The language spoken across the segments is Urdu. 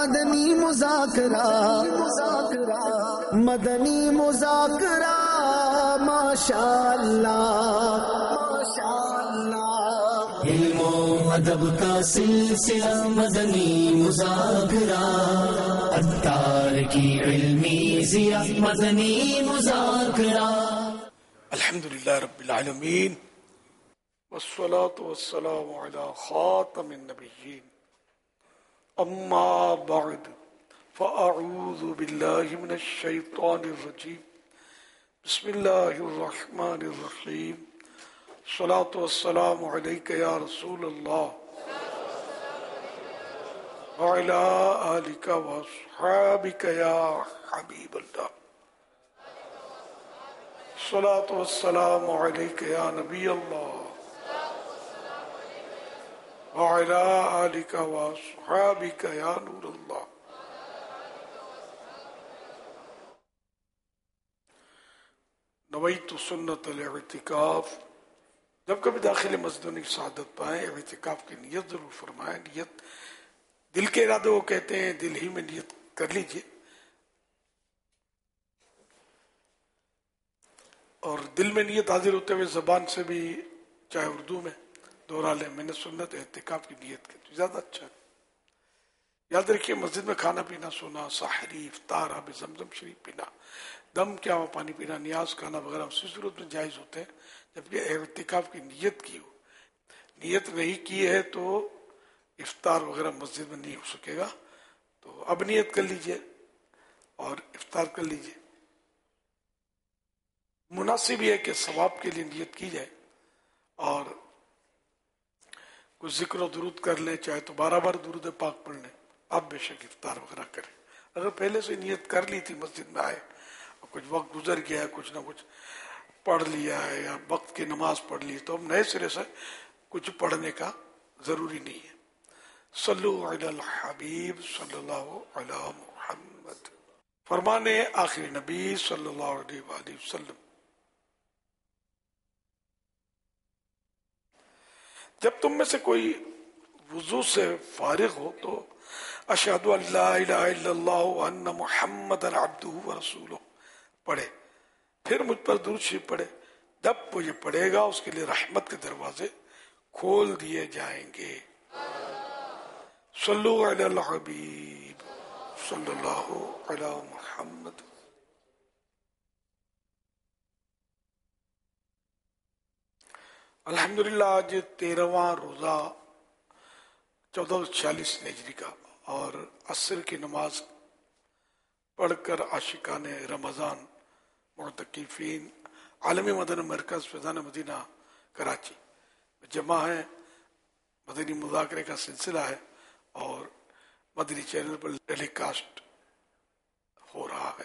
مدنی مذاکرہ مدنی مذاکرہ ماشاء اللہ ماشاء اللہ علم و ادب کا سلسلہ مدنی مذاکرہ عطار کی علمی ضیاء مدنی مذاکرہ الحمدللہ رب العالمین والصلاة والسلام علی خاتم النبیین اما بعد فاعوذ باللہ من الشیطان الرجیم بسم اللہ الرحمن الرحیم الصلاة والسلام علیک یا رسول اللہ وعلی آلک واصحابک یا حبیب اللہ الصلاة والسلام علیک یا نبی اللہ وعلی آلک واصحابک یا نور اللہ. نویت سنت الاعتکاف. جب کبھی داخل مسجد کی سعادت پائیں اعتکاف کی نیت ضرور فرمائیں. نیت دل کے ارادے وہ کہتے ہیں، دل ہی میں نیت کر لیجئے اور دل میں نیت حاضر ہوتے ہوئے زبان سے بھی چاہے اردو میں دوہرا لیں. میں نے سنت اعتکاف کی نیت کی تو زیادہ اچھا ہے. یاد رکھیے مسجد میں کھانا پینا، سونا، سحری، افطار، آب زمزم شریف پینا، دم کیا ہوا پانی پینا، نیاز کھانا وغیرہ اسی صورت میں جائز ہوتے ہیں جبکہ اعتکاف کی نیت کی ہو. نیت نہیں کی ہے تو افطار وغیرہ مسجد میں نہیں ہو سکے گا. تو اب نیت کر لیجئے اور افطار کر لیجئے. مناسب یہ ہے کہ ثواب کے لیے نیت کی جائے اور کچھ ذکر و درود کر لیں، چاہے تو 12 بار درود پاک پڑھ لیں. آپ بے شک افطار وغیرہ کریں. اگر پہلے سے نیت کر لی تھی، مسجد میں آئے اور کچھ وقت گزر گیا، کچھ نہ کچھ پڑھ لیا ہے یا وقت کی نماز پڑھ لی، تو اب نئے سرے سے کچھ پڑھنے کا ضروری نہیں ہے. صلو علی الحبیب صلی اللہ علی محمد. فرمانے آخری نبی صلی اللہ علیہ وآلہ وسلم. جب تم میں سے کوئی وضو سے فارغ ہو تو اشہد ان لا الہ الا اللہ وان محمد عبدہ ورسولہ پڑھے، پھر مجھ پر درود شریف پڑھے. جب وہ یہ پڑھے گا اس کے لیے رحمت کے دروازے کھول دیے جائیں گے. صلو علی الحبیب صلی اللہ علی محمد. الحمدللہ آج 13واں روزہ 1446 ہجری کا اور عصر کی نماز پڑھ کر عاشقان رمضان معتکفین عالمی مدنی مرکز فیضان مدینہ کراچی جمع ہیں. مدنی مذاکرے کا سلسلہ ہے اور مدنی چینل پر ٹیلی کاسٹ ہو رہا ہے.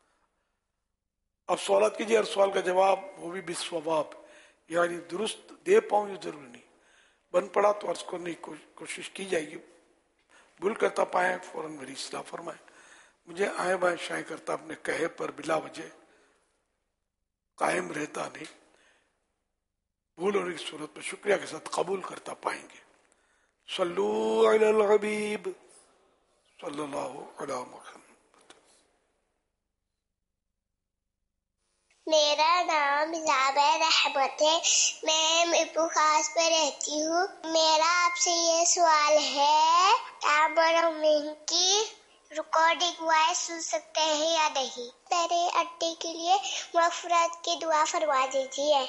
اب سوالات کیجیے، ہر سوال کا جواب وہ بھی بالصواب یعنی درست دے پاؤں یہ ضروری نہیں. بن پڑا تو عرض کرنے کی کوشش کی جائے گی. بھول کرتا پائیں فوراً میری اصلاح فرمائیں. مجھے آئیں بائیں شائیں کرتا اپنے کہے پر بلا وجہ قائم رہتا نہیں. بھول ہونے کی صورت میں شکریہ کے ساتھ قبول کرتا پائیں گے. صلو علی الحبیب صلی اللہ علی محمد. میرا نام زابیر رحمت ہے. میں میرپور خاص پہ رہتی ہوں. میرا آپ سے یہ سوال ہے کہ آپ مرحومین کی ریکارڈنگ وائس سن سکتے ہیں یا نہیں؟ میرے اٹے کے لیے مغفرت کی دعا فرما دیجیے.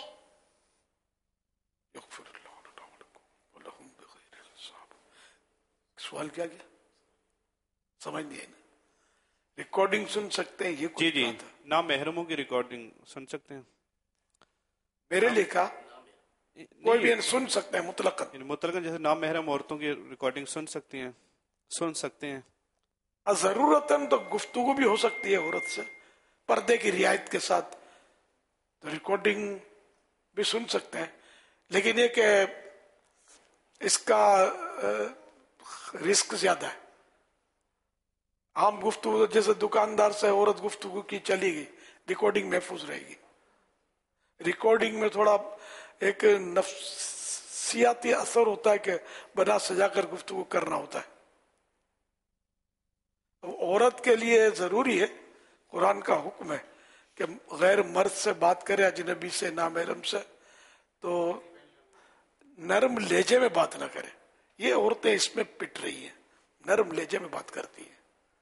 سوال کیا سمجھ نہیں ہے نا؟ ریکارڈنگ سن سکتے ہیں یہ جی نامحرموں کی ریکارڈنگ سن سکتے ہیں. میرے لکھا کوئی بھی سن سکتے ہیں مطلقاً جیسے نامحرم عورتوں کی ریکارڈنگ سن سکتے ہیں. ضرورتاً تو گفتگو بھی ہو سکتی ہے عورت سے پردے کی رعایت کے ساتھ، تو ریکارڈنگ بھی سن سکتے ہیں. لیکن یہ کہ اس کا رسک زیادہ ہے. عام گفتگو جیسے دکاندار سے عورت گفتگو کی چلی گئی، ریکارڈنگ محفوظ رہے گی. ریکارڈنگ میں تھوڑا ایک نفسیاتی اثر ہوتا ہے کہ بنا سجا کر گفتگو کرنا ہوتا ہے. عورت کے لیے ضروری ہے، قرآن کا حکم ہے کہ غیر مرد سے بات کرے، اجنبی سے، نامحرم سے، تو نرم لہجے میں بات نہ کرے. یہ عورتیں اس میں پٹ رہی ہیں، نرم لہجے میں بات کرتی ہیں،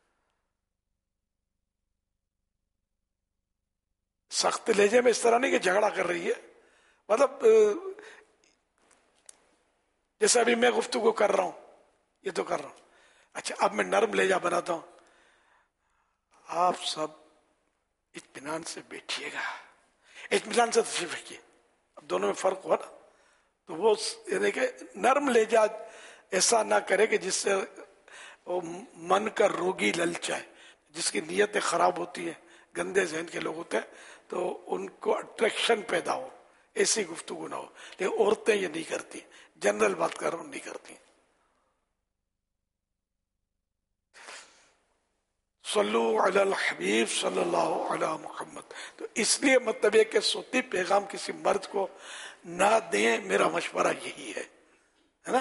سخت لہجے میں، اس طرح نہیں کہ جھگڑا کر رہی ہے. مطلب جیسے ابھی میں گفتگو کر رہا ہوں، یہ تو کر رہا ہوں، اچھا اب میں نرم لہجہ بناتا ہوں، آپ سب اطمینان سے بیٹھیے گا، اطمینان سے تشریف رکھیے. اب دونوں میں فرق ہوا نا. تو وہ یعنی کہ نرم لہجہ ایسا نہ کرے کہ جس سے وہ من کا روگی للچائے، جس کی نیتیں خراب ہوتی ہیں، گندے ذہن کے لوگ ہوتے ہیں، تو ان کو اٹریکشن پیدا ہو، ایسی گفتگو نہ ہو. لیکن عورتیں یہ نہیں کرتی، جنرل بات کر رہا ہوں، نہیں کرتی. صلو علی الحبیب صلی اللہ علی محمد. تو اس لیے مطلب ہے کہ صوتی پیغام کسی مرد کو نہ دیں، میرا مشورہ یہی ہے نا.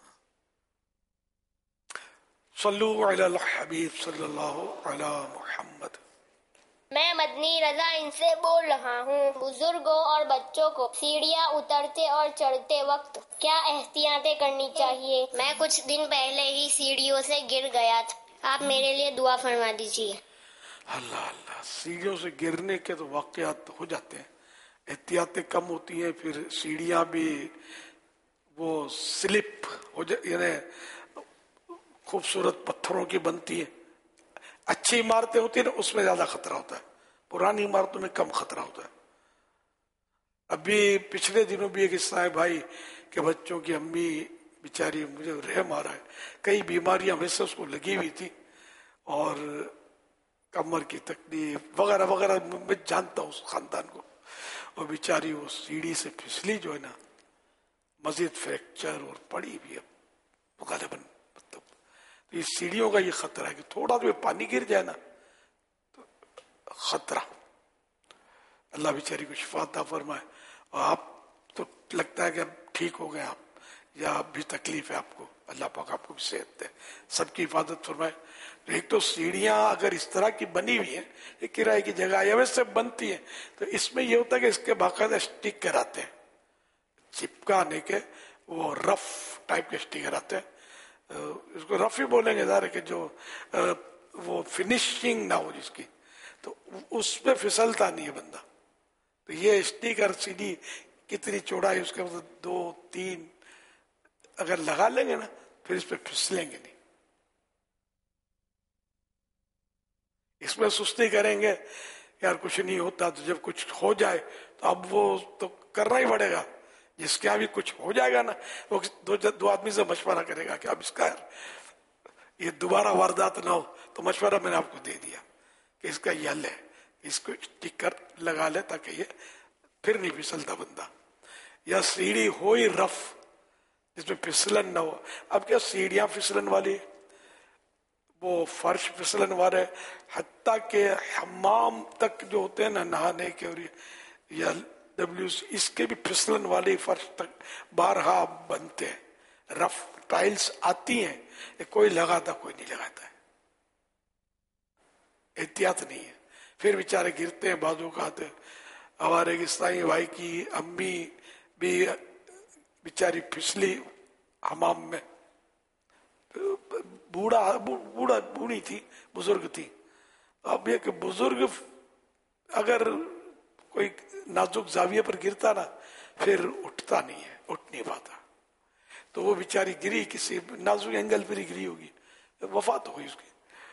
صلو علی الحبیب صلی اللہ علی محمد. میں مدنی رضا ان سے بول رہا ہوں. بزرگوں اور بچوں کو سیڑھیاں اترتے اور چڑھتے وقت کیا احتیاطیں کرنی چاہیے؟ میں کچھ دن پہلے ہی سیڑھیوں سے گر گیا تھا، آپ میرے لیے دعا فرما دیجیے. اللہ اللہ، سیڑھیوں سے گرنے کے تو واقعات ہو جاتے ہیں، احتیاطیں کم ہوتی ہیں، پھر سیڑھیاں بھی وہ سلپ ہو یعنی خوبصورت پتھروں کی بنتی ہیں. اچھی عمارتیں ہوتی ہیں نا، اس میں زیادہ خطرہ ہوتا ہے، پرانی عمارتوں میں کم خطرہ ہوتا ہے. ابھی پچھلے دنوں بھی ایک قصہ ہے بھائی کہ بچوں کی امی بیچاری، مجھے رحم آ رہا ہے، کئی بیماریاں ہمیشہ اس کو لگی ہوئی تھی، اور کمر کی تکلیف وغیرہ وغیرہ، میں جانتا ہوں اس خاندان کو. اور بیچاری وہ سیڑھی سے پھسلی جو ہے نا، مزید فریکچر اور پڑی بھی ہے غالباً. مطلب یہ سیڑھیوں کا یہ خطرہ ہے کہ تھوڑا تو پانی گر جائے نا تو خطرہ. اللہ بیچاری کو شفا عطا فرمائے. اور آپ تو لگتا ہے کہ اب ٹھیک ہو گئے آپ، یا اب بھی تکلیف ہے آپ کو، اللہ پاک آپ کو بھی صحت دے، سب کی حفاظت فرمائے. ایک تو سیڑھیاں اگر اس طرح کی بنی ہوئی ہیں، یہ کرائے کی جگہ یا ویسے بنتی ہیں، تو اس میں یہ ہوتا ہے کہ اس کے باقاعدہ اسٹک کراتے ہیں، چپکانے کے وہ رف ٹائپ کے اسٹیکر آتے ہیں. اس کو رف ہی بولیں گے ظاہر ہے کہ جو وہ فنیشنگ نہ ہو جس کی، تو اس پہ پھسلتا نہیں ہے بندہ. تو یہ اسٹیکر سیڑھی کتنی چوڑائی اس کے 2-3 اگر لگا لیں گے نا، پھر اس پہ پھسلیں گے نہیں. اس میں سستی کریں گے یار کچھ نہیں ہوتا، تو جب کچھ ہو جائے تو اب وہ تو کرنا ہی پڑے گا. جس کے ابھی کچھ ہو جائے گا نا، وہ دو آدمی سے مشورہ کرے گا کہ اب اس کا یہ دوبارہ واردات نہ ہو. تو مشورہ میں نے آپ کو دے دیا کہ اس کا یہ حل ہے، اس کو اسٹیکر لگا لے تاکہ یہ پھر نہیں پھسلتا بندہ. یا سیڑھی ہو ہی رف جس میں پھسلن نہ ہو. اب کیا سیڑھیاں پھسلن والی، وہ فرش پھسلن والے، حتیٰ کہ حمام تک جو ہوتے ہیں نا نہانے کے، اور یا اس کے بھی پھسلن والے فرش تک بارہا بنتے ہیں. رف ٹائلز آتی ہیں، کوئی لگاتا کوئی نہیں لگاتا ہے، احتیاط نہیں ہے. پھر بیچارے گرتے ہیں بازو کا آتے. ہمارے عیسائی بھائی کی امی بھی بیچاری پھسلی حمام میں، بوڑھی تھی، بزرگ تھی. اب یہ کہ بزرگ اگر کوئی نازک زاویے پر گرتا نا، پھر اٹھتا نہیں ہے، اٹھ نہیں پاتا. تو وہ بیچاری گری کسی نازک اینگل پر ہی گری ہوگی، وفات ہو گئی اس کی.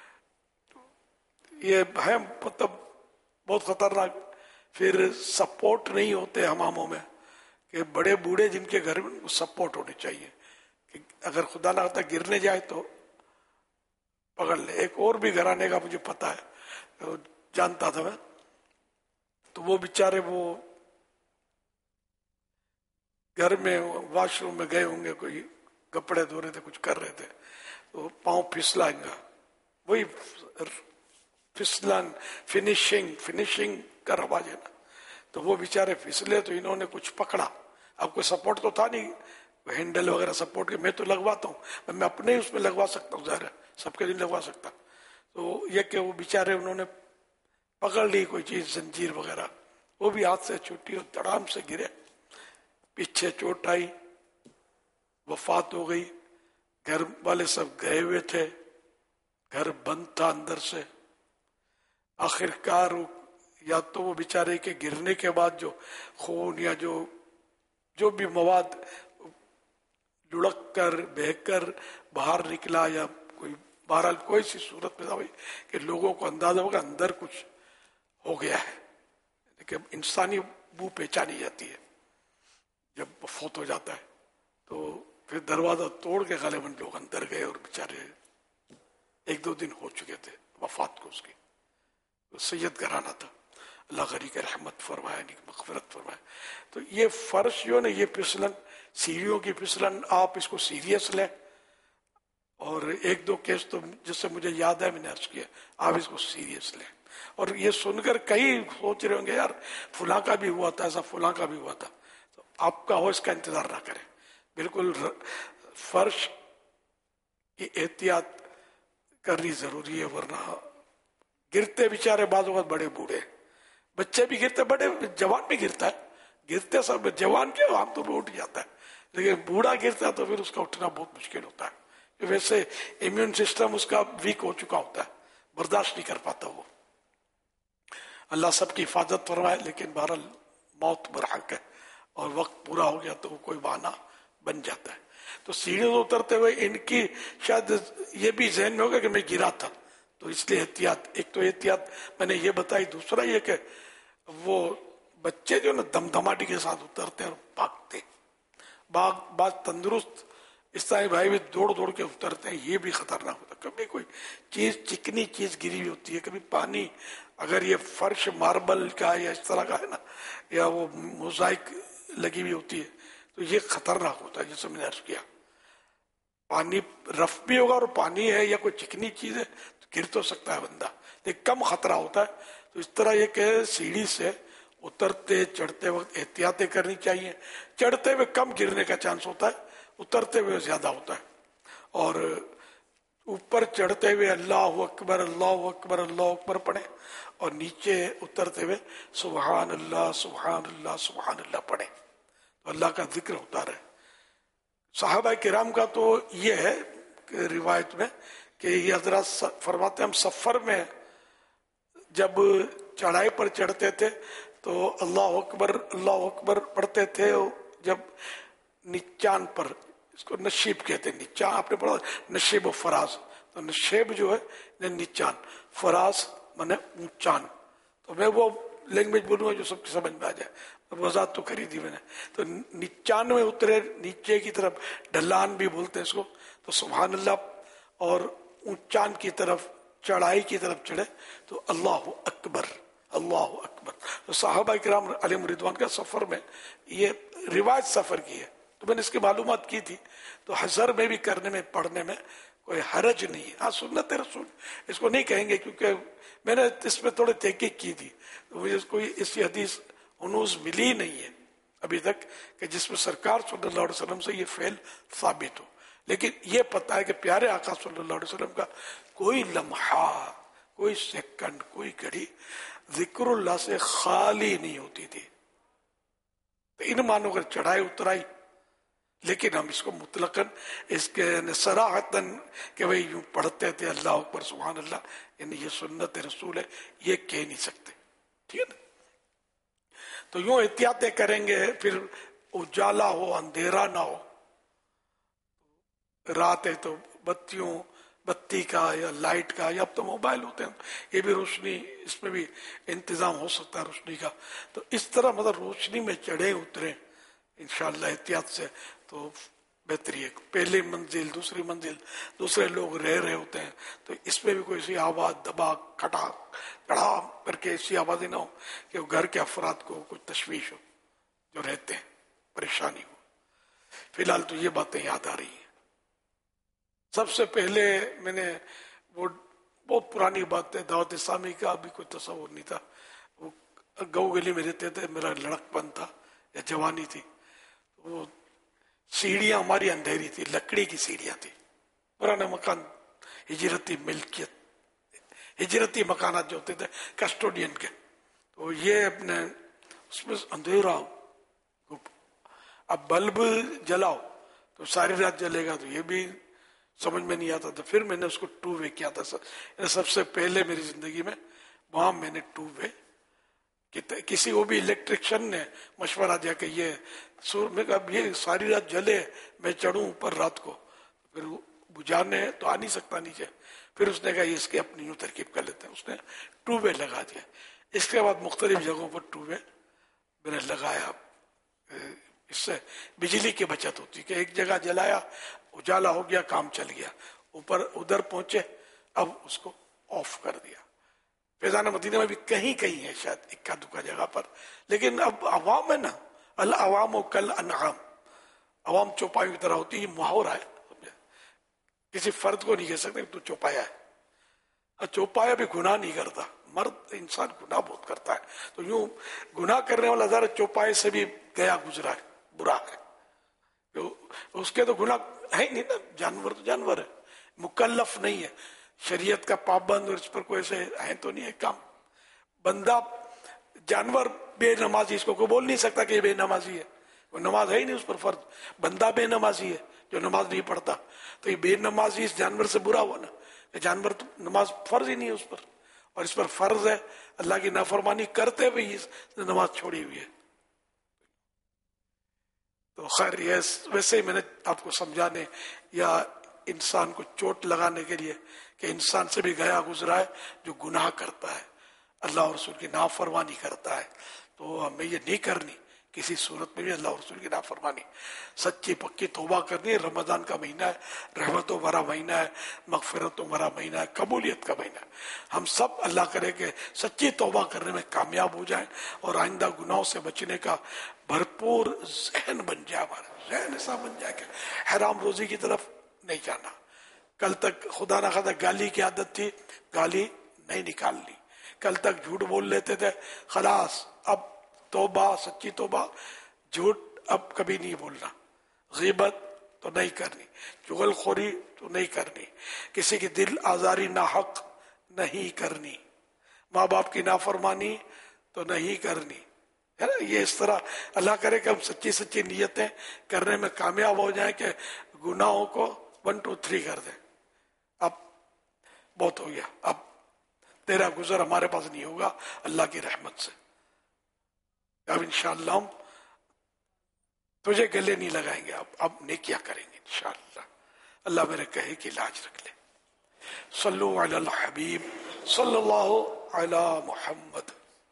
یہ ہے مطلب بہت خطرناک. پھر سپورٹ نہیں ہوتے حماموں میں، کہ بڑے بوڑھے جن کے گھر میں سپورٹ ہونے چاہیے کہ اگر خدا نہ خدا گرنے جائے تو پکڑ لے. ایک اور بھی گھرانے کا مجھے پتا ہے، جانتا تھا میں، تو وہ بیچارے وہ گھر میں واش روم میں گئے ہوں گے، کوئی کپڑے دھو رہے تھے، کچھ کر رہے تھے، تو پاؤں پھسلا ان کا، وہی پھسلن فنیشنگ کا رواج ہے نا. تو وہ بیچارے پھسلے تو انہوں نے کچھ پکڑا. اب کوئی سپورٹ تو تھا نہیں، ہینڈل وغیرہ سپورٹ کے. میں تو لگواتا ہوں، میں اپنے ہی اس میں لگوا سکتا ہوں، ظاہر ہے سب کے لیے لگوا سکتا. تو یہ کہ وہ بیچارے انہوں نے پکڑ لی کوئی چیز زنجیر وغیرہ, وہ بھی ہاتھ سے چھوٹی اور دڑام سے گرے, پیچھے چوٹ آئی, وفات ہو گئی. گھر والے سب گئے ہوئے تھے, گھر بند تھا اندر سے. آخر کار یا تو وہ بیچارے کے گرنے کے بعد جو خون یا جو بھی مواد لڑک کر بہہ کر باہر نکلا, یا کوئی بہرحال کوئی سی صورت پیدا ہوئی کہ لوگوں کو اندازہ ہوگا اندر کچھ ہو گیا ہے. لیکن انسانی بو پہچانی جاتی ہے جب فوت ہو جاتا ہے. تو پھر دروازہ توڑ کے غالباً لوگ اندر گئے, اور بیچارے 1-2 دن ہو چکے تھے وفات کو اس کی. سید گھرانہ تھا, اللہ غنی کے رحمت فرمائے, مغفرت فرمائے. تو یہ فرش جو ہے نا, یہ پھسلن, سیڑھیوں کی پھسلن, آپ اس کو سیریس لیں. اور 1-2 کیس تو جس سے مجھے یاد ہے میں نے عرض کیا, آپ اس کو سیریس لیں. اور یہ سن کر کئی سوچ رہے ہوں گے یار فلاں کا بھی ہوا تھا ایسا, فلاں کا بھی ہوا تھا. تو آپ کا ہو اس کا انتظار نہ کریں. بالکل فرش کی احتیاط کرنی ضروری ہے, ورنہ گرتے بیچارے بعض اوقات بڑے بوڑھے, بچے بھی گرتے, بڑے جوان بھی گرتا ہے, گرتے سب جوان کے عام طور پر اٹھ جاتا ہے, لیکن بوڑھا گرتا ہے تو پھر اس کا اٹھنا بہت مشکل ہوتا ہے. ویسے امیون سسٹم اس کا ویک ہو چکا ہوتا ہے, برداشت نہیں کر پاتا وہ. اللہ سب کی حفاظت فرمائے. لیکن بہرحال موت برحق ہے, اور وقت پورا ہو گیا تو وہ کوئی بہانہ بن جاتا ہے. تو سیڑھیوں سے اترتے ہوئے ان کی شاید یہ بھی ذہن میں ہوگا کہ میں گرا تھا, تو اس لیے احتیاط. ایک تو احتیاط میں نے یہ بتائی, دوسرا یہ کہ وہ بچے جو نا دمدماٹی کے ساتھ اترتے ہیں اور بھاگتے. بعض تندرست اس طرح بھائی بھی دوڑ کے اترتے ہیں, یہ بھی خطرناک ہوتا ہے. کبھی کوئی چیز چکنی چیز گری ہوئی ہوتی ہے, کبھی پانی, اگر یہ فرش ماربل کا یا اس طرح کا ہے نا, یا وہ موزائک لگی ہوئی ہوتی ہے, تو یہ خطرناک ہوتا ہے. جیسے میں نے عرض کیا, پانی رف بھی ہوگا اور پانی ہے یا کوئی چکنی چیز ہے تو گر تو سکتا ہے بندہ, لیکن کم خطرہ ہوتا ہے. تو اس طرح یہ کہ سیڑھی سے اترتے چڑھتے وقت احتیاطیں کرنی چاہیے. چڑھتے ہوئے کم گرنے کا چانس ہوتا ہے, اترتے ہوئے زیادہ ہوتا ہے. اور اوپر چڑھتے ہوئے اللہ اکبر اللہ اکبر اللہ اکبر پڑھیں, اور نیچے اترتے ہوئے سبحان اللہ سبحان اللہ سبحان اللہ پڑھیں, تو اللہ کا ذکر ہوتا رہے. صحابہ کرام کا تو یہ ہے کہ روایت میں کہ یہ حضرات فرماتے ہیں ہم سفر میں جب چڑھائی پر چڑھتے تھے تو اللہ اکبر پڑھتے تھے. جب نچان پر, اس کو نشیب کہتے ہیں, نچان آپ نے پڑھا نشیب و فراز, تو نشیب جو ہے نچان, فراز مانے اونچان. تو میں وہ لینگویج بولوں گا جو سب کی سمجھ میں آ جائے, وضاحت تو کری دی میں نے. تو نچان میں اترے, نیچے کی طرف ڈھلان بھی بولتے ہیں اس کو, تو سبحان اللہ, اور اونچان کی طرف چڑھائی کی طرف چڑھے تو اللہ اکبر اللہ اکبر. تو صحابہ کرام علیہم رضوان کا سفر میں یہ روایت سفر کی ہے, تو میں نے اس کی معلومات کی تھی. تو حضر میں بھی کرنے میں پڑھنے میں کوئی حرج نہیں ہے. ہاں سنت رسول اس کو نہیں کہیں گے, کیونکہ میں نے اس میں تھوڑی تحقیق کی تھی, تو مجھے کوئی اسی حدیث ہنوز ملی نہیں ہے ابھی تک کہ جس میں سرکار صلی اللہ علیہ وسلم سے یہ فعل ثابت ہو. لیکن یہ پتہ ہے کہ پیارے آقا صلی اللہ علیہ وسلم کا کوئی لمحہ, کوئی سیکنڈ, کوئی گھڑی ذکر اللہ سے خالی نہیں ہوتی تھی. تو ان معنوں کر چڑھائی اترائی, لیکن ہم اس کو مطلقاً اس کے صراحتاً کہ بھئی یوں پڑھتے تھے اللہ اکبر سبحان اللہ, یعنی یہ سنت رسول ہے, یہ کہہ نہیں سکتے. ٹھیک ہے نا. تو یوں احتیاطیں کریں گے, پھر اجالا ہو اندھیرا نہ ہو. رات ہے تو بتی کا یا لائٹ کا, یا اب تو موبائل ہوتے ہیں, یہ بھی روشنی, اس میں بھی انتظام ہو سکتا ہے روشنی کا. تو اس طرح مطلب روشنی میں چڑھے اتریں انشاءاللہ احتیاط سے, تو بہتری ہے. پہلی منزل دوسری منزل دوسرے لوگ رہ رہے ہوتے ہیں, تو اس میں بھی کوئی ایسی آواز دبا کھٹا کڑا کر کے ایسی آوازیں نہ ہو کہ وہ گھر کے افراد کو کچھ تشویش ہو, جو رہتے ہیں پریشانی ہو. فی الحال تو یہ باتیں یاد آ رہی ہیں. سب سے پہلے میں نے وہ بہت پرانی بات ہے, دعوت اسلامی کا ابھی کوئی تصور نہیں تھا. وہ گاؤں گلی میں رہتے تھے, میرا لڑکپن تھا یا جوانی تھی. وہ سیڑھیاں ہماری اندھیری تھی, لکڑی کی سیڑھیاں تھی, پرانا مکان, ہجرتی ملکیت, ہجرتی مکانات جو ہوتے تھے کسٹوڈین کے، تو یہ اپنے اس میں اندھیرا، اب بلب جلاؤ تو ساری رات جلے گا، تو یہ بھی سمجھ میں نہیں آتا تھا. پھر میں نے اس کو 2 وے کیا تھا. سب سے پہلے میری زندگی میں وہاں میں نے 2 وے، کسی وہ بھی الیکٹریشین نے مشورہ دیا کہ یہ میں کہا یہ ساری رات جلے، میں چڑھوں اوپر رات کو، پھر بجھانے تو آ نہیں سکتا نیچے. پھر اس نے کہا یہ اس کی اپنی یوں ترکیب کر لیتے ہیں، اس نے 2 وے لگا دیا. اس کے بعد مختلف جگہوں پر 2 وے میں نے لگایا. اس سے بجلی کی بچت ہوتی کہ ایک جگہ جلایا، اجالا ہو گیا، کام چل گیا. اوپر ادھر پہنچے، اب اس کو آف کر دیا. فیضان مدینہ میں بھی کہیں کہیں ہے شاید اکا دکا جگہ پر، لیکن اب عوام ہے نا، العوام کل انعام، عوام چوپایوں کی طرح ہوتی. یہ محاورہ ہے، کسی فرد کو نہیں کہہ سکتے تو چوپایا ہے. چوپایا بھی گناہ نہیں کرتا، مرد انسان گناہ بہت کرتا ہے. تو یوں گناہ کرنے والا ذرا چوپائے سے بھی گیا گزرا ہے، برا ہے. اس کے تو گناہ ہے ہی نہیں نا، جانور تو جانور ہے، مکلف نہیں ہے، شریعت کا پابند، اور اس پر کوئی ایسے ہے تو نہیں ہے کام. بندہ جانور بے نمازی، اس کو کوئی بول نہیں سکتا کہ یہ بے نمازی ہے، وہ نماز ہے ہی نہیں اس پر فرض. بندہ بے نمازی ہے جو نماز نہیں پڑھتا، تو یہ بے نمازی اس جانور سے برا ہوا نا، کہ جانور تو نماز فرض ہی نہیں ہے اس پر، اور اس پر فرض ہے اللہ کی نافرمانی کرتے ہوئے اس نے نماز چھوڑی ہوئی ہے. تو خیر یہ ویسے ہی میں نے آپ کو سمجھانے یا انسان کو چوٹ لگانے کے لیے کہ انسان سے بھی گیا گزرا ہے جو گناہ کرتا ہے، اللہ اور رسول کی نافرمانی کرتا ہے. تو ہمیں یہ نہیں کرنی کسی صورت میں بھی اللہ اور رسول کی نافرمانی. سچی پکی توبہ کرنی ہے. رمضان کا مہینہ ہے، رحمتوں بھرا مہینہ ہے، مغفرتوں بھرا مہینہ ہے، قبولیت کا مہینہ ہے. ہم سب اللہ کرے کہ سچی توبہ کرنے میں کامیاب ہو جائیں اور آئندہ گناہوں سے بچنے کا بھرپور ذہن بن جائے. ہمارا ذہن ایسا بن جائے کہ حرام روزی کی طرف نہیں جانا. کل تک خدا نہ خدا گالی کی عادت تھی، گالی نہیں نکالنی. کل تک جھوٹ بول لیتے تھے، خلاص اب توبہ، سچی توبہ، جھوٹ اب کبھی نہیں بولنا. غیبت تو نہیں کرنی، چغل خوری تو نہیں کرنی، کسی کی دل آزاری ناحق نہیں کرنی، ماں باپ کی نافرمانی تو نہیں کرنی، ہے نا. یہ اس طرح اللہ کرے کہ ہم سچی سچی نیتیں کرنے میں کامیاب ہو جائیں کہ گناہوں کو 1 2 3 کر دیں. اب بہت ہو گیا، اب تیرا گزر ہمارے پاس نہیں ہوگا اللہ کی رحمت سے. اب انشاءاللہ ہم تجھے گلے نہیں لگائیں گے، اب نیکیاں کریں گے انشاءاللہ. اللہ میرے کہے کی لاج رکھ لے. صلو علی الحبیب صلی اللہ علی محمد.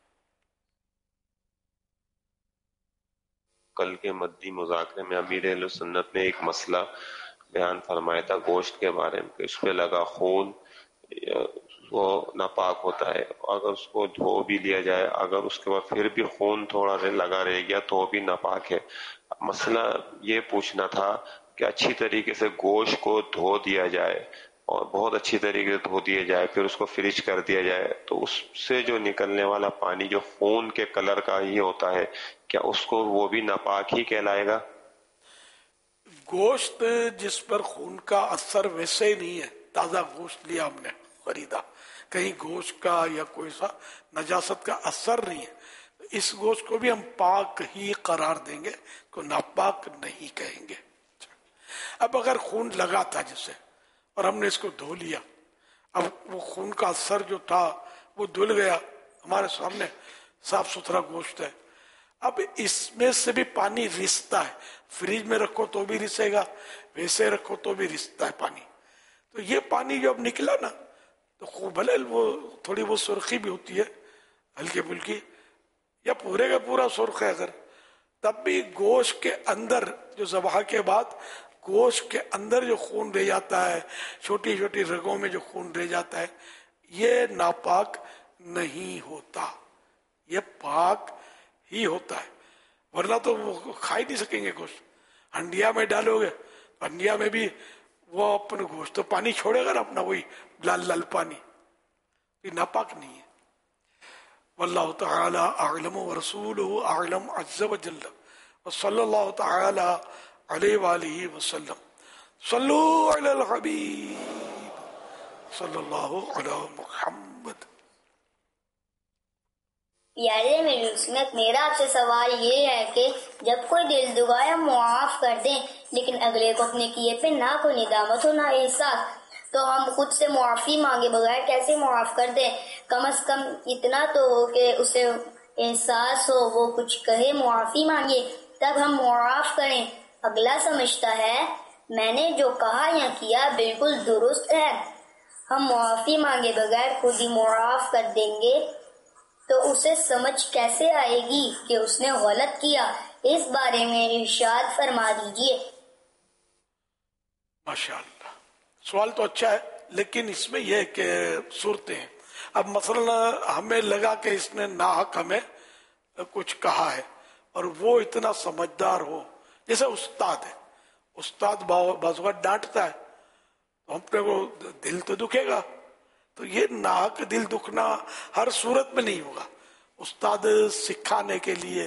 کل کے مدی مذاکرے میں امیر اہل سنت نے ایک مسئلہ بیان فرمایا تھا گوشت کے بارے میں کہ اس پہ لگا خون وہ ناپاک ہوتا ہے، اگر اس کو دھو بھی لیا جائے، اگر اس کے بعد پھر بھی خون تھوڑا لگا رہ گیا تو بھی ناپاک ہے. مسئلہ یہ پوچھنا تھا کہ اچھی طریقے سے گوشت کو دھو دیا جائے اور بہت اچھی طریقے سے دھو دیا جائے، پھر اس کو فریج کر دیا جائے، تو اس سے جو نکلنے والا پانی جو خون کے کلر کا ہی ہوتا ہے، کیا اس کو وہ بھی ناپاک ہی کہلائے گا؟ گوشت جس پر خون کا اثر ویسے ہی نہیں ہے، تازہ گوشت لیا ہم نے خریدا، کہیں گوشت کا یا کوئی سا نجاست کا اثر نہیں ہے، اس گوشت کو بھی ہم پاک ہی قرار دیں گے، کو ناپاک نہیں کہیں گے. اب اگر خون لگا تھا جسے اور ہم نے اس کو دھو لیا، اب وہ خون کا اثر جو تھا وہ دھل گیا، ہمارے سامنے صاف ستھرا گوشت ہے. اب اس میں سے بھی پانی رستا ہے، فریج میں رکھو تو بھی رسے گا، ویسے رکھو تو بھی رستا ہے پانی. تو یہ پانی جو اب نکلا نا، تو خوب بھلے وہ تھوڑی وہ سرخی بھی ہوتی ہے ہلکی پھلکی، یا پورے کا پورا سرخ ہے اگر، تب بھی گوشت کے اندر جو ذبح کے بعد گوشت کے اندر جو خون رہ جاتا ہے، چھوٹی چھوٹی رگوں میں جو خون رہ جاتا ہے، یہ ناپاک نہیں ہوتا، یہ پاک ہی ہوتا ہے. ورنہ تو وہ کھا ہی نہیں سکیں گے گوشت. ہنڈیا میں ڈالو گے، ہنڈیا میں بھی وہ اپنے گوشت تو پانی چھوڑے گا نا اپنا، وہی لال لال پانی، یہ ناپاک نہیں ہے. واللہ تعالی اعلم ورسولہ اعلم عز وجل وصلی اللہ تعالی علیہ وآلہ وسلم. صلو علی الحبیب صلی اللہ علیہ محمد. پیارے میری عصمت، میرا آپ سے سوال یہ ہے کہ جب کوئی دل دگایا معاف کر دیں لیکن اگلے کو اپنے کیے پہ نہ کوئی ندامت ہو نہ احساس، تو ہم خود سے معافی مانگے بغیر کیسے معاف کر دیں؟ کم از کم اتنا تو ہو کہ اسے احساس ہو، وہ کچھ کہے، معافی مانگے، تب ہم معاف کریں. اگلا سمجھتا ہے میں نے جو کہا یا کیا بالکل درست ہے. ہم معافی مانگے بغیر خود ہی معاف کر دیں گے تو اسے سمجھ کیسے آئے گی کہ اس نے غلط کیا؟ اس بارے میں ارشاد فرما دیجیے. ماشاء اللہ، سوال تو اچھا ہے، لیکن اس میں یہ کہ صورتیں ہیں. اب مثلا ہمیں لگا کہ اس نے ناحق ہمیں کچھ کہا ہے اور وہ اتنا سمجھدار ہو، جیسے استاد ہے، استاد بعض اوقات ڈانٹتا ہے تو ہم پہ وہ دل تو دکھے گا. تو یہ ناحق دل دکھنا ہر صورت میں نہیں ہوگا. استاد سکھانے کے لیے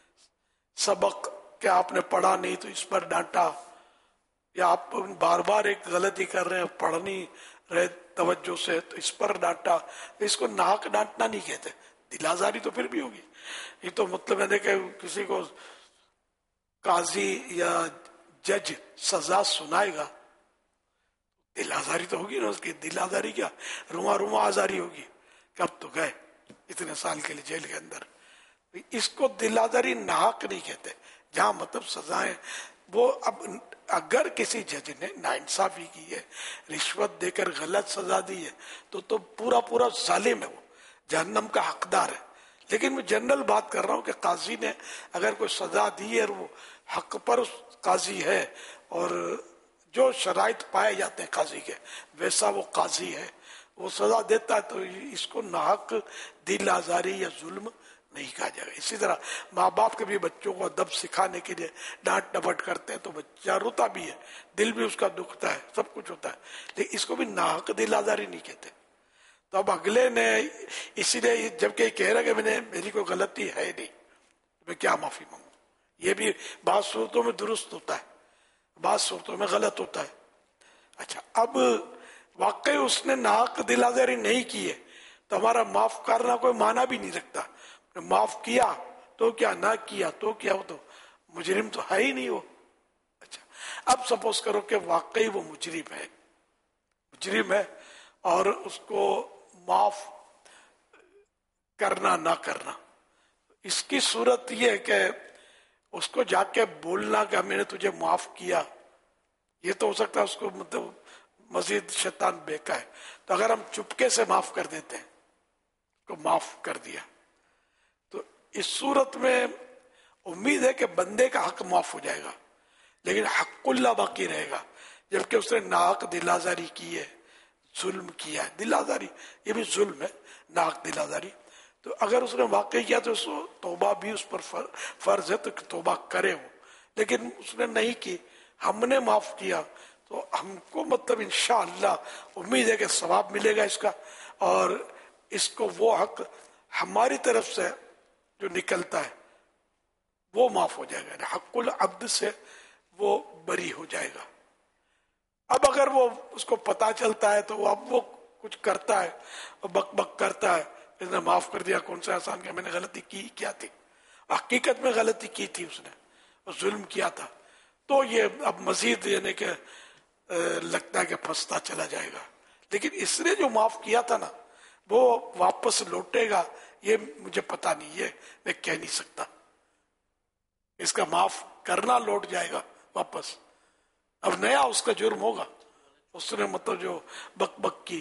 سبق کہ آپ نے پڑھا نہیں تو اس پر ڈانٹا، یا آپ بار بار ایک غلطی کر رہے ہیں، پڑھ نہیں رہے توجہ سے تو اس پر ڈانٹا، اس کو ناحق ڈانٹنا نہیں کہتے. دل آزاری تو پھر بھی ہوگی. یہ تو مطلب ہے کہ کسی کو قاضی یا جج سزا سنائے گا، دل آزاری تو ہوگی نا. اس کی دل آزاری کیا، رواں آزاری ہوگی کہ اب تو گئے اتنے سال کے لیے جیل کے اندر. اس کو دل آزاری ناحق نہیں کہتے. جہاں مطلب سزائیں وہ، اب اگر کسی جج نے ناانصافی کی ہے، رشوت دے کر غلط سزا دی ہے تو پورا ظالم ہے، وہ جہنم کا حقدار ہے. لیکن میں جنرل بات کر رہا ہوں کہ قاضی نے اگر کوئی سزا دی ہے اور وہ حق پر قاضی ہے اور جو شرائط پائے جاتے ہیں قاضی کے ویسا وہ قاضی ہے، وہ سزا دیتا ہے، تو اس کو ناحق دل آزاری یا ظلم نہیں کہا جائے گا. اسی طرح ماں باپ کے بھی بچوں کو ادب سکھانے کے لیے ڈانٹ ڈپٹ کرتے ہیں تو بچہ روتا بھی ہے، دل بھی اس کا دکھتا ہے، سب کچھ ہوتا ہے، لیکن اس کو بھی ناحق دل آزاری نہیں کہتے. تو اب اگلے نے اسی لیے جبکہ یہ کہہ رہا کہ میری کوئی غلطی ہے نہیں، میں کیا معافی مانگوں. یہ بھی بعض صورتوں میں درست ہوتا ہے، بعض صورتوں میں غلط ہوتا ہے. اچھا، اب واقعی اس نے ناحق دل آزاری نہیں کی ہے تو ہمارا معاف کرنا کوئی معنی بھی نہیں رکھتا. معاف کیا تو کیا، نہ کیا تو کیا، وہ تو مجرم تو ہے ہی نہیں وہ. اچھا، اب سپوز کرو کہ واقعی وہ مجرم ہے اور اس کو معاف کرنا نہ کرنا، اس کی صورت یہ ہے کہ اس کو جا کے بولنا کہ میں نے تجھے معاف کیا. یہ تو ہو سکتا ہے اس کو مطلب مزید شیطان بہکا ہے. تو اگر ہم چپکے سے معاف کر دیتے ہیں، کو معاف کر دیا، تو اس صورت میں امید ہے کہ بندے کا حق معاف ہو جائے گا، لیکن حق اللہ باقی رہے گا. جبکہ اس نے ناحق دل آزاری کی ہے، ظلم کیا ہے. دل آزاری یہ بھی ظلم ہے، ناحق دل آزاری. تو اگر اس نے واقعی کیا تو اس کو توبہ بھی اس پر فرض ہے، تو توبہ کرے وہ. لیکن اس نے نہیں کی، ہم نے معاف کیا، تو ہم کو مطلب انشاءاللہ امید ہے کہ ثواب ملے گا اس کا، اور اس کو وہ حق ہماری طرف سے جو نکلتا ہے وہ معاف ہو جائے گا. حق العبد سے وہ بری ہو جائے گا. اب اگر وہ اس کو پتا چلتا ہے تو اب وہ کچھ کرتا ہے، بک بک کرتا ہے، اس نے معاف کر دیا، کون سا احسان کیا، میں نے غلطی کی کیا تھی، حقیقت میں غلطی کی تھی، اس نے ظلم کیا تھا. تو یہ اب مزید یعنی کہ لگتا ہے کہ پھنستا چلا جائے گا. لیکن اس نے جو معاف کیا تھا نا وہ واپس لوٹے گا، یہ مجھے پتا نہیں، یہ میں کہہ نہیں سکتا. اس کا معاف کرنا لوٹ جائے گا واپس، اب نیا اس کا جرم ہوگا. اس نے مطلب جو بک بک کی،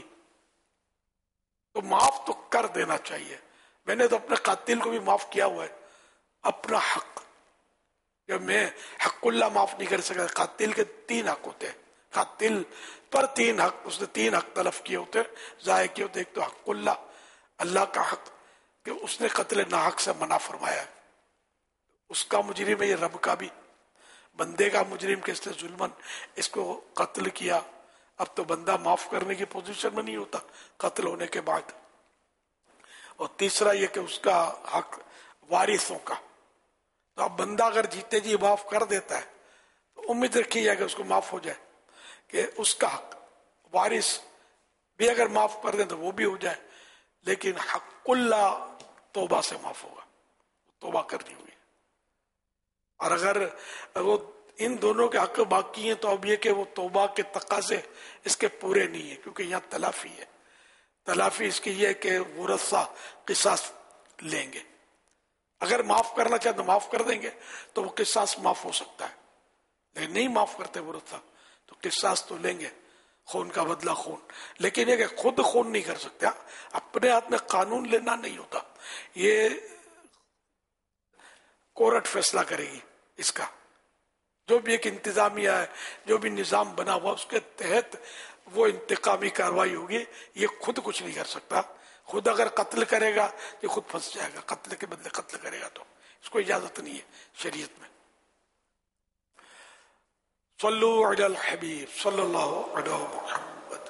تو معاف تو کر دینا چاہیے. میں نے تو اپنے قاتل کو بھی معاف کیا ہوا ہے، اپنا حق. جب میں حق اللہ معاف نہیں کر سکتا، قاتل کے 3 حق ہوتے ہیں، قاتل پر 3 حق، اس نے 3 حق تلف کیے ہوتے ہیں، ضائع کیے ہوتے. ایک تو حق اللہ، اللہ کا حق کہ اس نے قتل ناحق سے منع فرمایا ہے، اس کا مجرم ہے. یہ رب کا بھی، بندے کا مجرم کہ اس نے ظلمن اس کو قتل کیا. اب تو بندہ معاف کرنے کی پوزیشن میں نہیں ہوتا قتل ہونے کے بعد. اور تیسرا یہ کہ اس کا حق وارثوں کا. تو اب بندہ اگر جیتے جی معاف کر دیتا ہے تو امید رکھی جائے کہ اس کو معاف ہو جائے، کہ اس کا حق وارث بھی اگر معاف کر دیں تو وہ بھی ہو جائے، لیکن حق اللہ توبہ سے معاف ہوگا، توبہ کرنی ہوگی. اور اگر وہ ان دونوں کے حق باقی ہیں تو اب یہ کہ وہ توبہ کے تقاضے اس کے پورے نہیں ہیں، کیونکہ یہاں تلافی ہے. تلافی اس کی یہ ہے کہ ورثہ قصاص لیں گے. اگر معاف کرنا چاہے تو معاف کر دیں گے تو وہ قصاص معاف ہو سکتا ہے، لیکن نہیں معاف کرتے ورثہ تو قصاص تو لیں گے، خون کا بدلہ خون. لیکن یہ کہ خود خون نہیں کر سکتے، اپنے ہاتھ میں قانون لینا نہیں ہوتا، یہ کورٹ فیصلہ کرے گی. اس کا جو بھی ایک انتظامیہ ہے، جو بھی نظام بنا ہوا اس کے تحت وہ انتقامی کاروائی ہوگی. یہ خود کچھ نہیں کر سکتا. خود اگر قتل کرے گا یہ خود پھنس جائے گا، قتل کے بدلے قتل کرے گا تو اس کو اجازت نہیں ہے شریعت میں. صلو علی الحبیب صلی اللہ علیہ محمد.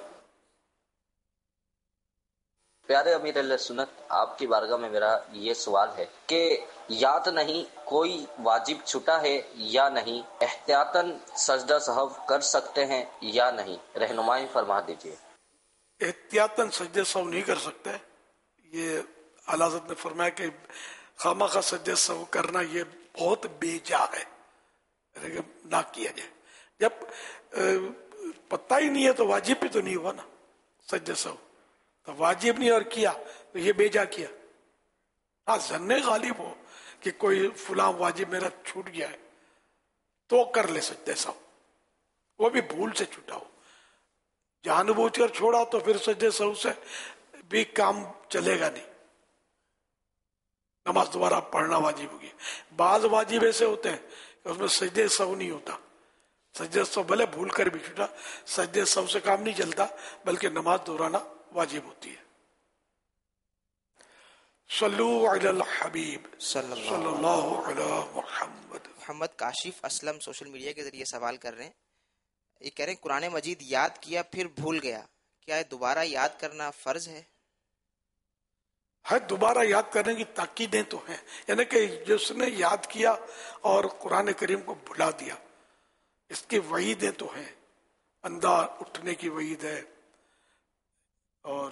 پیارے امیر علیہ سنت، آپ کی بارگاہ میں میرا یہ سوال ہے کہ یاد نہیں کوئی واجب چھٹا ہے یا نہیں، احتیاطاً سجدہ سہو کر سکتے ہیں یا نہیں، رہنمائی فرما دیجیے. احتیاطاً سجدہ سہو نہیں کر سکتے. یہ اعلیٰ حضرت نے فرمایا کہ خامخواہ سجدہ سہو کرنا یہ بہت بے جا ہے، نہ کیا جائے. جب پتہ ہی نہیں ہے تو واجب بھی تو نہیں ہوا نا سجدہ سہو، تو واجب نہیں اور کیا تو یہ بے جا کیا. ہاں ظن غالب ہو کہ کوئی فلاں واجب میرا چھوٹ گیا ہے تو کر لے سجدہ سہو، وہ بھی بھول سے چھوٹا ہو. جان بوجھ کر چھوڑا تو پھر سجدہ سہو سے بھی کام چلے گا نہیں، نماز دوبارہ پڑھنا واجب ہوگی. بعض واجب ایسے ہوتے ہیں کہ اس میں سجدہ سہو نہیں ہوتا، سجدہ سہو بھلے بھول کر بھی چھوٹا، سجدہ سہو سے کام نہیں چلتا بلکہ نماز دہرانا واجب ہوتی ہے. صلو علی الحبیب صلی اللہ علی محمد. محمد کاشف اسلم سوشل میڈیا کے ذریعے سوال کر رہے ہیں. یہ کہہ رہے ہیں قرآن مجید یاد کیا پھر بھول گیا، کیا دوبارہ یاد کرنا فرض ہے؟ ہے، دوبارہ یاد کرنے کی تاکیدیں تو ہیں، یعنی کہ جس نے یاد کیا اور قرآن کریم کو بھلا دیا اس کی وعیدیں تو ہیں. اندھا اٹھنے کی وعید ہے، اور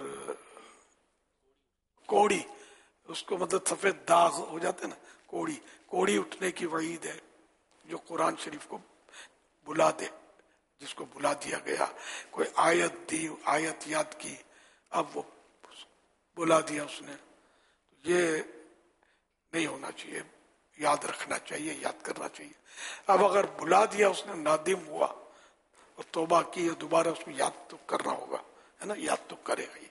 کوڑی اس کو مطلب سفید داغ ہو جاتے نا، کوڑی اٹھنے کی وعید ہے جو قرآن شریف کو بھلا دے، جس کو بھلا دیا گیا. کوئی آیت دی، آیت یاد کی، اب وہ بھلا دیا اس نے، یہ نہیں ہونا چاہیے. یاد رکھنا چاہیے، یاد کرنا چاہیے. اب اگر بھلا دیا اس نے، نادم ہوا اور توبہ کی، دوبارہ اس کو یاد تو کرنا ہوگا، ہے نا، یاد تو کرے گا. یہ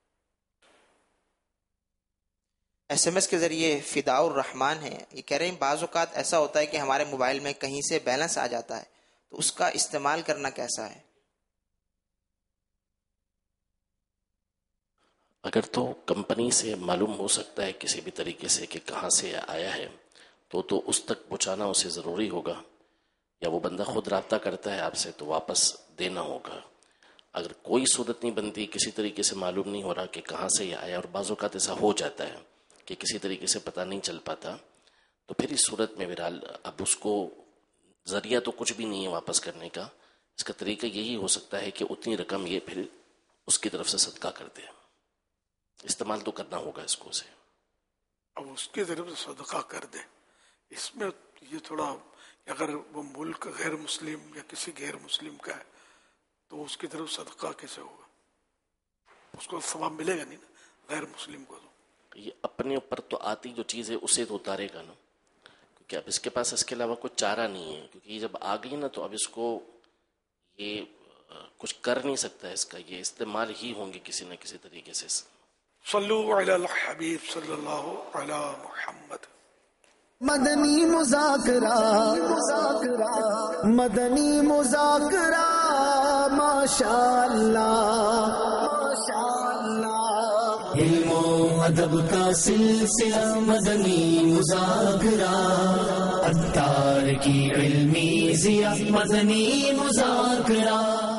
ایس ایم ایس کے ذریعے فداء الرحمان ہے، یہ کہہ رہے ہیں بعض اوقات ایسا ہوتا ہے کہ ہمارے موبائل میں کہیں سے بیلنس آ جاتا ہے تو اس کا استعمال کرنا کیسا ہے؟ اگر تو کمپنی سے معلوم ہو سکتا ہے کسی بھی طریقے سے کہ کہاں سے آیا ہے تو اس تک پہنچانا اسے ضروری ہوگا، یا وہ بندہ خود رابطہ کرتا ہے آپ سے تو واپس دینا ہوگا. اگر کوئی صورت نہیں بنتی، کسی طریقے سے معلوم نہیں ہو رہا کہ کہاں سے یہ آیا، اور بعض اوقات ایسا ہو جاتا ہے کہ کسی طریقے سے پتہ نہیں چل پاتا، تو پھر اس صورت میں بہرحال اب اس کو ذریعہ تو کچھ بھی نہیں ہے واپس کرنے کا. اس کا طریقہ یہی ہو سکتا ہے کہ اتنی رقم یہ پھر اس کی طرف سے صدقہ کر دے. استعمال تو کرنا ہوگا اس کو اسے. اب اس کی طرف سے صدقہ کر دے، اس میں یہ تھوڑا، اگر وہ ملک غیر مسلم یا کسی غیر مسلم کا ہے تو اس کی طرف صدقہ کیسے ہوگا؟ اس کو ثواب ملے گا نہیں نا، غیر مسلم کو. تو یہ اپنے اوپر تو آتی جو چیز ہے اسے تو اتارے گا نا، کیونکہ اب اس کے پاس اس کے علاوہ کوئی چارہ نہیں ہے، کیونکہ یہ جب آ گئی نا تو اب اس کو یہ کچھ کر نہیں سکتا ہے، اس کا یہ استعمال ہی ہوں گے کسی نہ کسی طریقے سے. صلو علی الحبیب صلی اللہ علی محمد. مدنی مذاکرہ مدنی مذاکرہ ماشاء اللہ ماشاء اللہ. علم و ادب کا سلسلہ مدنی مذاکرہ، عطار کی علمی ضیاء مدنی مذاکرہ.